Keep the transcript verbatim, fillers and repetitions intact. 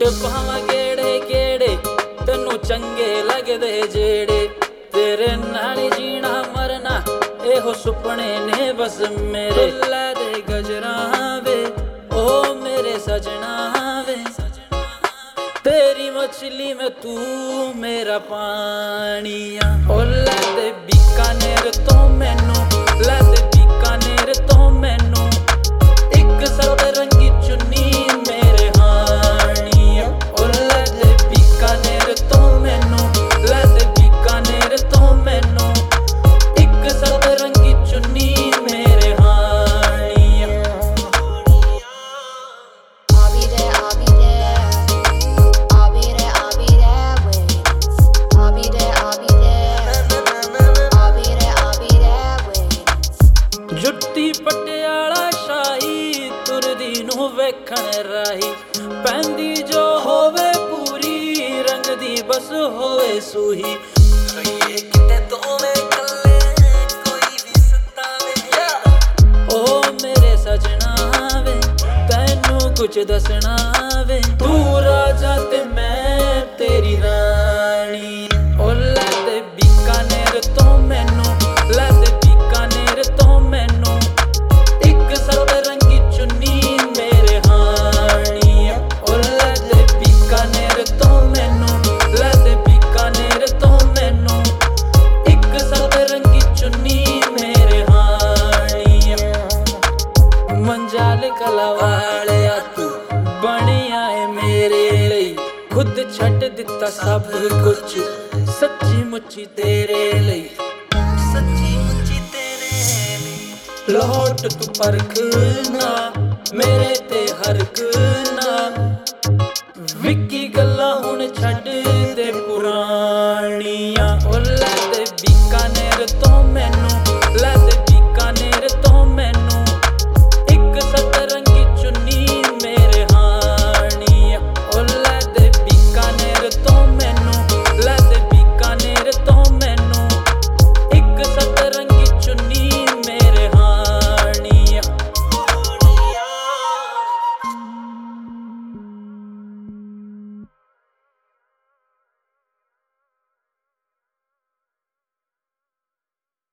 suit ਪਾਵਾਂ ਕਿਹੜੇ ਕਿਹੜੇ ਤੈਨੂੰ ਚੰਗੇ ਲੱਗਦੇ ਜਿਹੜੇ ਤੇਰੇ ਨਾਲ ਜੀਣਾ ਮਰਨਾ ਇਹੋ ਸੁਪਨੇ ਨੇ ਬਸ ਮੇਰੇ ਲੈ ਦੇ ਗਜਰਾਂ ਵੇ ओ मेरे सजना वे तेरी मछली में तू मेरा पानिया ओ लै दे बीकानेर तो मैनू लै दे बीकानेर तो मैनू एक सत रंगी चुन्नी मेरे हानिया ओ लै दे बीकानेर तो मैनू लै दे बीकानेर तो मैनू एक सत रंगी चुन्नी मेरे जुट्टी पटियाला शाही तुरदी नूं वेखण राही पैंदी जो होवे पूरी रंग दी बस होवे सूही रहिए किते दोवें कल्ले कोई भी सतावे ओ मेरे सजना वे तैनू कुछ दसना वे तू राजा ते मैं तेरी रानी ओ लै दे बीकानेर तो मैनू लै दे बीकानेर तो मैनू एक सत रंगी चुन्नी मेरे हानिया ओ लै दे बीकानेर तो मैनू लै दे बीकानेर तो मैनू एक सत रंगी चुन्नी मेरे हानिया मंजाल कला वालिया तू बनिया है मेरे लिए खुद छड्ड दिता सब कुछ सच्ची मुच्ची तेरे लिए सच्ची मुच्ची तेरे लिए लौट तू परखना मेरे ते हरकना विक्की गल्लां हुण छड्ड दे पुरानियां ओ लै दे बीकानेर तो मैनू